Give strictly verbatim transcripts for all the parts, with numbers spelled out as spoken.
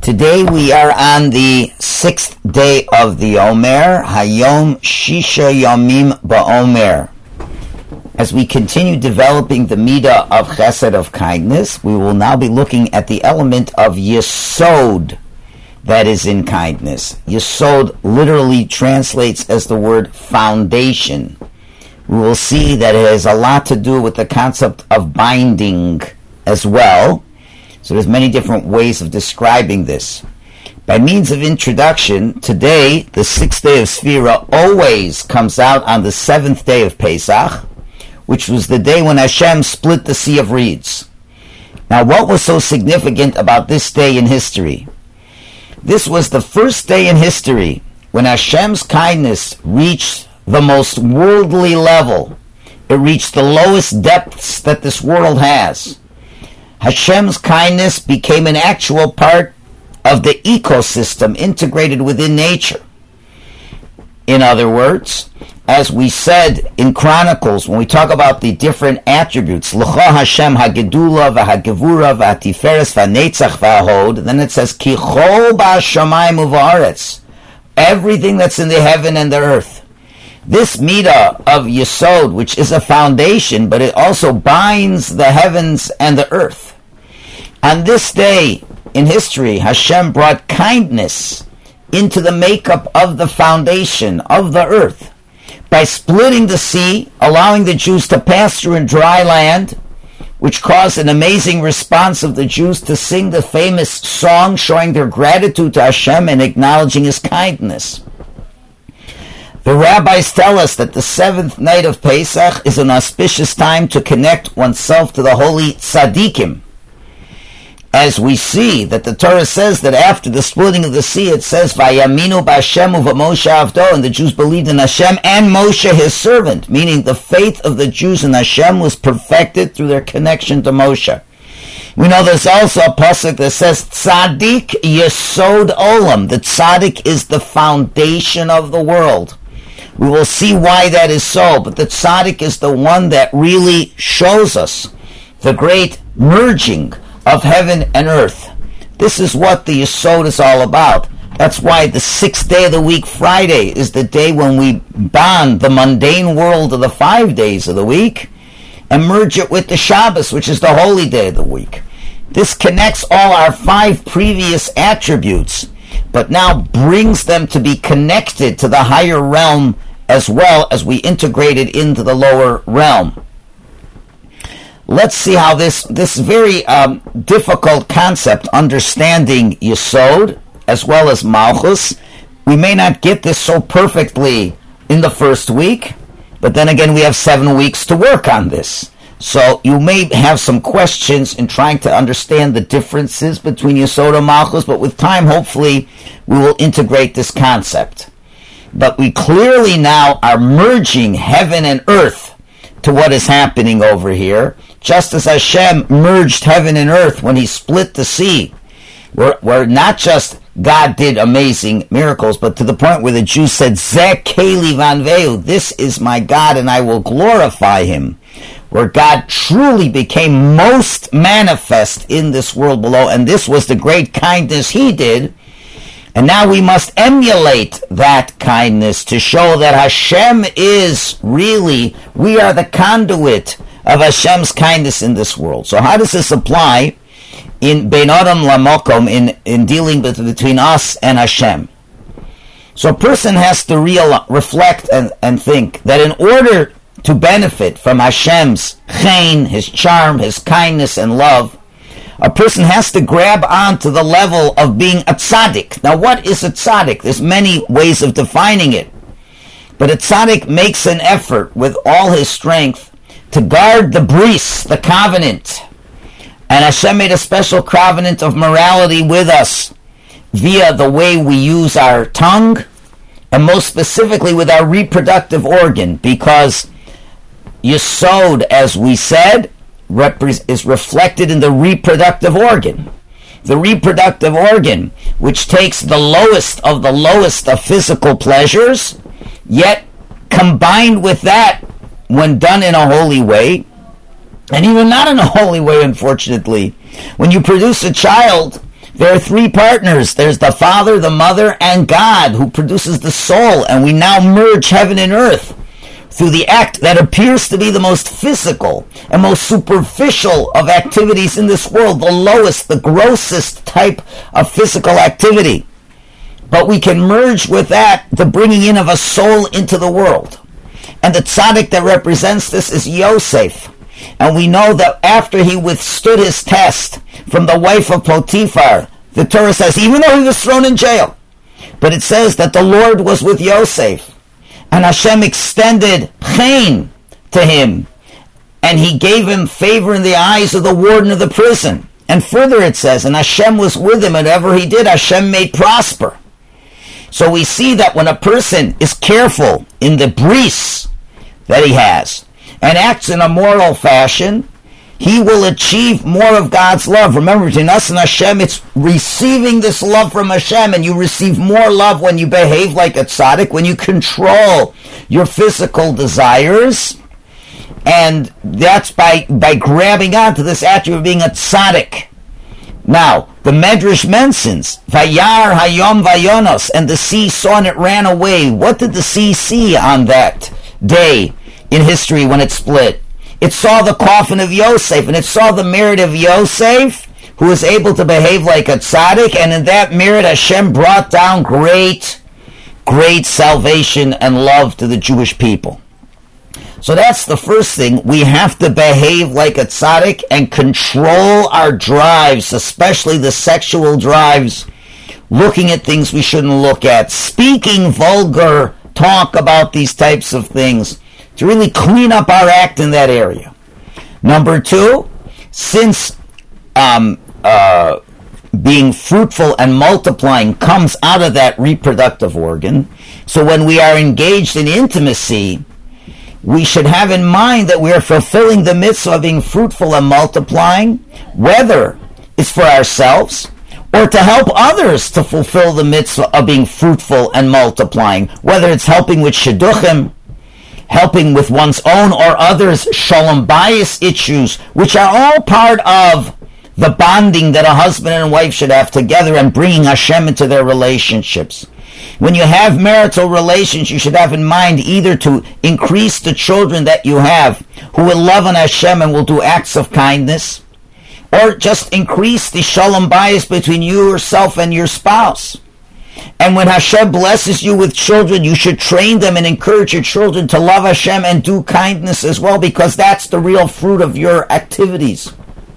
Today we are on the sixth day of the Omer, Hayom Shisha Yomim Ba'Omer. As we continue developing the midah of chesed, of kindness, we will now be looking at the element of yesod that is in kindness. Yesod literally translates as the word foundation. We will see that it has a lot to do with the concept of binding as well. So there's many different ways of describing this. By means of introduction, today, the sixth day of Sfira, always comes out on the seventh day of Pesach, which was the day when Hashem split the Sea of Reeds. Now, what was so significant about this day in history? This was the first day in history when Hashem's kindness reached the most worldly level. It reached the lowest depths that this world has. Hashem's kindness became an actual part of the ecosystem integrated within nature. In other words, as we said in Chronicles, when we talk about the different attributes, L'cha Hashem hagedula v'hagevura v'hatiferes v'netzach v'hod, then it says, Ki chol ba'shamayim u'va'aretz, everything that's in the heaven and the earth. This midah of Yesod, which is a foundation, but it also binds the heavens and the earth. On this day in history, Hashem brought kindness into the makeup of the foundation of the earth by splitting the sea, allowing the Jews to pass through in dry land, which caused an amazing response of the Jews to sing the famous song showing their gratitude to Hashem and acknowledging His kindness. The rabbis tell us that the seventh night of Pesach is an auspicious time to connect oneself to the holy tzaddikim. As we see that the Torah says that after the splitting of the sea, it says, Vayaminu b'Hashem u'v'Moshe avdo, and the Jews believed in Hashem and Moshe his servant, meaning the faith of the Jews in Hashem was perfected through their connection to Moshe. We know there's also a pasuk that says, Tzaddik Yesod Olam, the Tzaddik is the foundation of the world. We will see why that is so, but the Tzaddik is the one that really shows us the great merging of heaven and earth. This is what the Yesod is all about. That's why the sixth day of the week, Friday, is the day when we bond the mundane world of the five days of the week and merge it with the Shabbos, which is the holy day of the week. This connects all our five previous attributes, but now brings them to be connected to the higher realm as well as we integrate it into the lower realm. Let's see how this, this very um, difficult concept, understanding Yesod as well as Malchus, we may not get this so perfectly in the first week, but then again we have seven weeks to work on this. So you may have some questions in trying to understand the differences between Yesod and Malchus, but with time hopefully we will integrate this concept. But we clearly now are merging heaven and earth to what is happening over here, just as Hashem merged heaven and earth when He split the sea, where, where not just God did amazing miracles, but to the point where the Jews said, Zeh Keli Vanveu, this is my God and I will glorify Him, where God truly became most manifest in this world below, and this was the great kindness He did. And now we must emulate that kindness to show that Hashem is really, we are the conduit of Hashem's kindness in this world. So how does this apply in Bein Adam Lamokom, in, in dealing with, between us and Hashem? So a person has to real, reflect and, and think that in order to benefit from Hashem's chen, His charm, His kindness and love, a person has to grab onto the level of being a tzaddik. Now, what is a tzaddik? There's many ways of defining it. But a tzaddik makes an effort with all his strength to guard the bris, the covenant. And Hashem made a special covenant of morality with us via the way we use our tongue, and most specifically with our reproductive organ, because Yesod, as we said, is reflected in the reproductive organ. The reproductive organ, which takes the lowest of the lowest of physical pleasures, yet combined with that, when done in a holy way, and even not in a holy way, unfortunately, when you produce a child, There are three partners. There's the Father, the Mother, and God, who produces the soul, and we now merge heaven and earth through the act that appears to be the most physical and most superficial of activities in this world, the lowest, the grossest type of physical activity. But we can merge with that the bringing in of a soul into the world. And the tzaddik that represents this is Yosef. And we know that after he withstood his test from the wife of Potiphar, the Torah says, even though he was thrown in jail, but it says that the Lord was with Yosef. And Hashem extended chen to him. And he gave him favor in the eyes of the warden of the prison. And further it says, and Hashem was with him, and whatever he did, Hashem made prosper. So we see that when a person is careful in the bris that he has, and acts in a moral fashion, he will achieve more of God's love. Remember, between us and Hashem, it's receiving this love from Hashem, and you receive more love when you behave like a tzaddik, when you control your physical desires, and that's by, by grabbing onto this attribute of being a tzaddik. Now, the Medrash mentions, Vayar Hayom Vayonos, and the sea saw and it ran away. What did the sea see on that day in history when it split? It saw the coffin of Yosef, and it saw the merit of Yosef, who was able to behave like a tzaddik, and in that merit Hashem brought down great, great salvation and love to the Jewish people. So that's the first thing. We have to behave like a tzaddik and control our drives, especially the sexual drives, looking at things we shouldn't look at, speaking vulgar talk about these types of things, to really clean up our act in that area. Number two, since um, uh, being fruitful and multiplying comes out of that reproductive organ, so when we are engaged in intimacy, we should have in mind that we are fulfilling the mitzvah of being fruitful and multiplying, whether it's for ourselves or to help others to fulfill the mitzvah of being fruitful and multiplying, whether it's helping with shidduchim, helping with one's own or others' shalom bayis issues, which are all part of the bonding that a husband and wife should have together and bringing Hashem into their relationships. When you have marital relations, you should have in mind either to increase the children that you have who will love on Hashem and will do acts of kindness, or just increase the shalom bayis between you yourself and your spouse. And when Hashem blesses you with children, you should train them and encourage your children to love Hashem and do kindness as well, because that's the real fruit of your activities.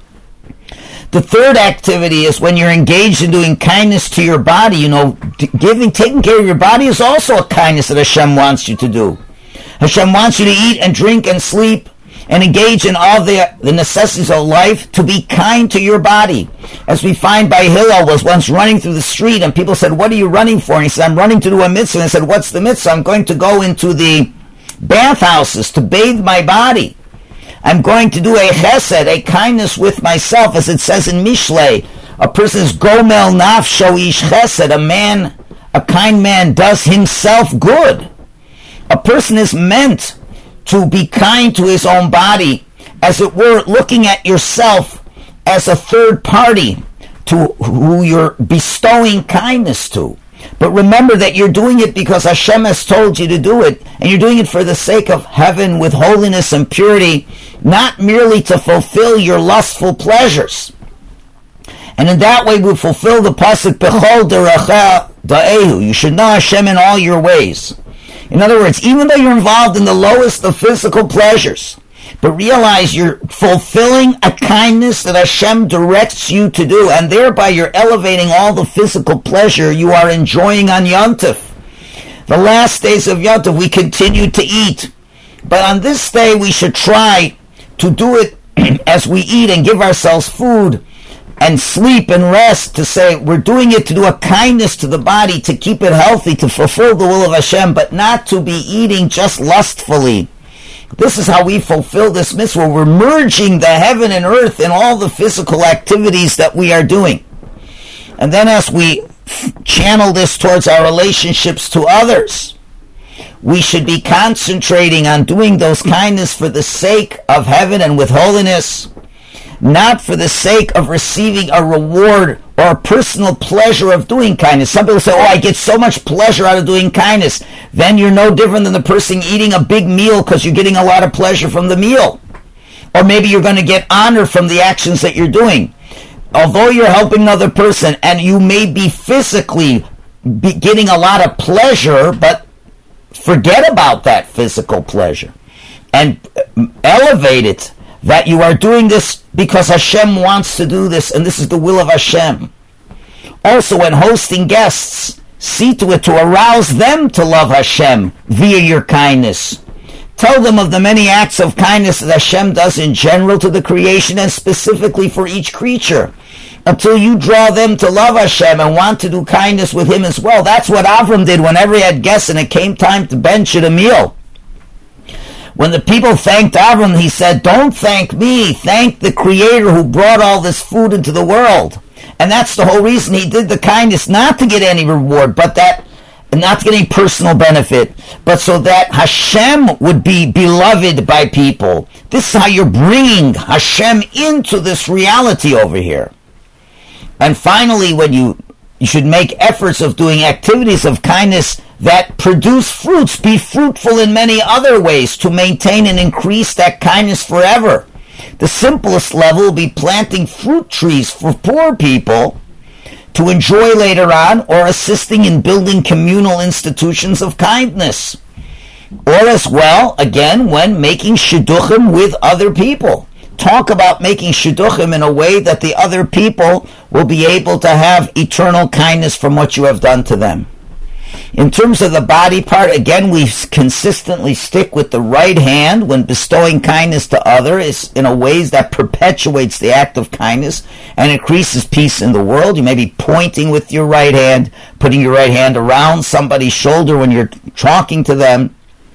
The third activity is when you're engaged in doing kindness to your body. You know, giving, taking care of your body is also a kindness that Hashem wants you to do. Hashem wants you to eat and drink and sleep and engage in all the, the necessities of life, to be kind to your body. As we find by Hillel was once running through the street, and people said, what are you running for? And he said, I'm running to do a mitzvah. And I said, what's the mitzvah? I'm going to go into the bathhouses to bathe my body. I'm going to do a chesed, a kindness with myself, as it says in Mishlei. A person is gomel nafsho ish chesed. A man, a kind man does himself good. A person is meant to be kind to his own body, as it were, looking at yourself as a third party to who you're bestowing kindness to. But remember that you're doing it because Hashem has told you to do it, and you're doing it for the sake of heaven with holiness and purity, not merely to fulfill your lustful pleasures. And in that way we fulfill the pasuk, Bechol derecha da'ehu. You should know Hashem in all your ways. In other words, even though you're involved in the lowest of physical pleasures, but realize you're fulfilling a kindness that Hashem directs you to do, and thereby you're elevating all the physical pleasure you are enjoying on Yom Tov. The last days of Yom Tov, we continue to eat. But on this day, we should try to do it as we eat and give ourselves food and sleep and rest, to say we're doing it to do a kindness to the body, to keep it healthy, to fulfill the will of Hashem, but not to be eating just lustfully. This is how we fulfill this mitzvah. We're merging the heaven and earth in all the physical activities that we are doing. And then as we channel this towards our relationships to others, we should be concentrating on doing those kindness for the sake of heaven and with holiness. not for the sake of receiving a reward or a personal pleasure of doing kindness. Some people say, oh, I get so much pleasure out of doing kindness. Then you're no different than the person eating a big meal because you're getting a lot of pleasure from the meal. Or maybe you're going to get honor from the actions that you're doing. Although you're helping another person and you may be physically be getting a lot of pleasure, but forget about that physical pleasure and elevate it that you are doing this because Hashem wants to do this and this is the will of Hashem. Also, when hosting guests, see to it to arouse them to love Hashem via your kindness. Tell them of the many acts of kindness that Hashem does in general to the creation and specifically for each creature, until you draw them to love Hashem and want to do kindness with Him as well. That's what Avram did whenever he had guests and it came time to bench at a meal. When the people thanked Avram, he said, don't thank me, thank the Creator who brought all this food into the world. And that's the whole reason he did the kindness, not to get any reward, but that, not to get any personal benefit, but so that Hashem would be beloved by people. This is how you're bringing Hashem into this reality over here. And finally, when you you should make efforts of doing activities of kindness that produce fruits, be fruitful in many other ways to maintain and increase that kindness forever. The simplest level will be planting fruit trees for poor people to enjoy later on, or assisting in building communal institutions of kindness. Or as well, again, when making shidduchim with other people. Talk about making shidduchim in a way that the other people will be able to have eternal kindness from what you have done to them. In terms of the body part, again, we consistently stick with the right hand when bestowing kindness to others in a ways that perpetuates the act of kindness and increases peace in the world. You may be pointing with your right hand, putting your right hand around somebody's shoulder when you're talking to them.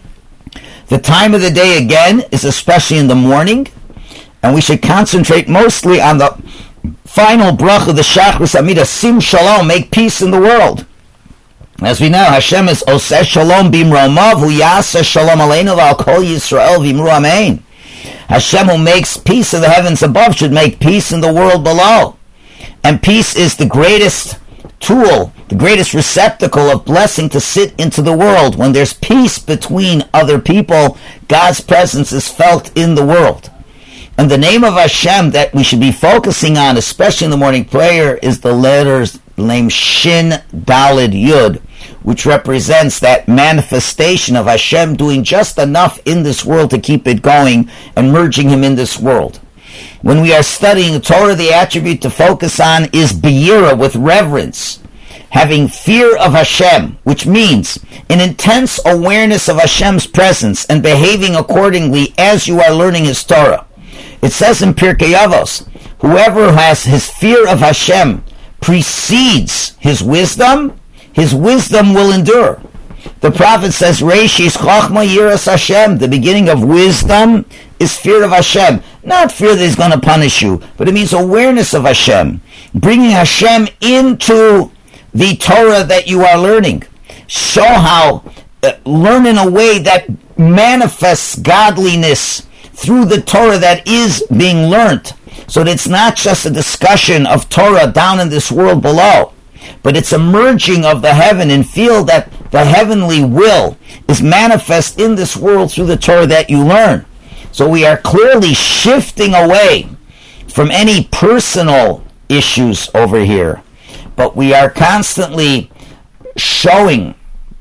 The time of the day, again, is especially in the morning, and we should concentrate mostly on the final bracha of the Shachris Amida, Sim Shalom, make peace in the world. As we know, Hashem is Oseh Shalom Bimromav, Hu Yaseh Shalom Aleinu V'al Kol Yisrael V'imru Amen. Hashem, who makes peace in the heavens above, should make peace in the world below. And peace is the greatest tool, the greatest receptacle of blessing to sit into the world. When there's peace between other people, God's presence is felt in the world. And the name of Hashem that we should be focusing on, especially in the morning prayer, is the letters named Shin Daled Yud, which represents that manifestation of Hashem doing just enough in this world to keep it going and merging Him in this world. When we are studying the Torah, the attribute to focus on is Biyira, with reverence, having fear of Hashem, which means an intense awareness of Hashem's presence and behaving accordingly as you are learning His Torah. It says in Pirkei Avos, whoever has his fear of Hashem precedes his wisdom, his wisdom will endure. The prophet says, Reishis Chochma Yiras Hashem, the beginning of wisdom is fear of Hashem. Not fear that He's going to punish you, but it means awareness of Hashem. Bringing Hashem into the Torah that you are learning. Show how, uh, learn in a way that manifests godliness through the Torah that is being learnt, so that it's not just a discussion of Torah down in this world below, but it's a merging of the heaven, and feel that the heavenly will is manifest in this world through the Torah that you learn. So we are clearly shifting away from any personal issues over here, but we are constantly showing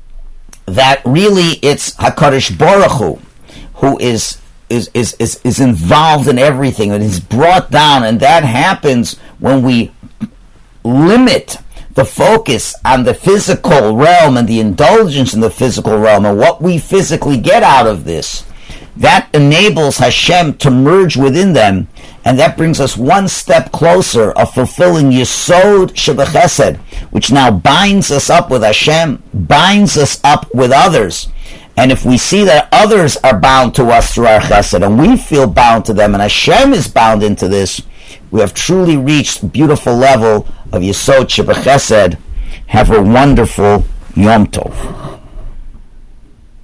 that really it's HaKadosh Baruch Hu who is Is, is, is, is involved in everything, and is brought down, and that happens when we limit the focus on the physical realm and the indulgence in the physical realm and what we physically get out of this. That enables Hashem to merge within them, and that brings us one step closer of fulfilling Yesod Shebechesed, which now binds us up with Hashem, binds us up with others. And if we see that others are bound to us through our chesed, and we feel bound to them, and Hashem is bound into this, we have truly reached a beautiful level of Yesod Shebechesed. Have a wonderful Yom Tov.